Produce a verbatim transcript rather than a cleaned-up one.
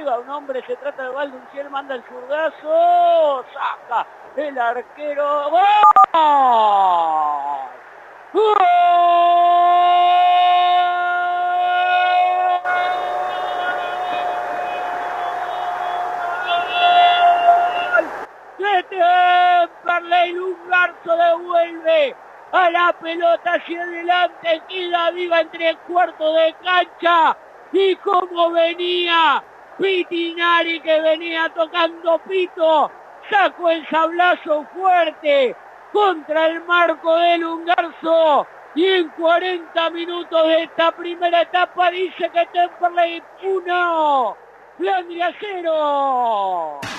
ayuda a un hombre, se trata de Valdunciel, manda el zurdazo, saca el arquero, ¡gol! ¡Gol! ¡De Temperley! Lungarzo devuelve a la pelota hacia adelante, queda viva entre cuartos de cancha, y como venía Pitinari, que venía tocando pito, sacó el sablazo fuerte contra el marco de Lungarzo, y en cuarenta minutos de esta primera etapa dice que Temperley uno, Flandria cero.